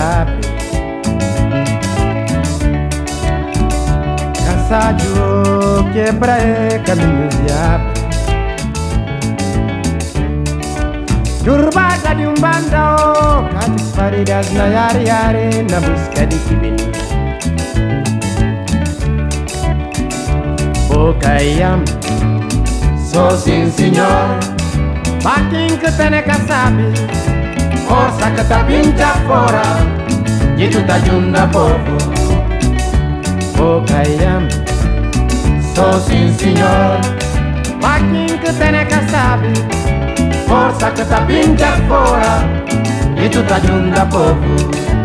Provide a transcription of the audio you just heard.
abre. Cansado quebra caminhos e abre. Turbada de bandão, cate paredes na yare na busca de kibini. Boca e sou sim senhor. Paquim que tem que sabe, força que tá pinta fora, e tu tá junto povo. Boca e sou sim senhor. Paquim que tem que sabe, força que tá pinta fora, e tu tá junto povo.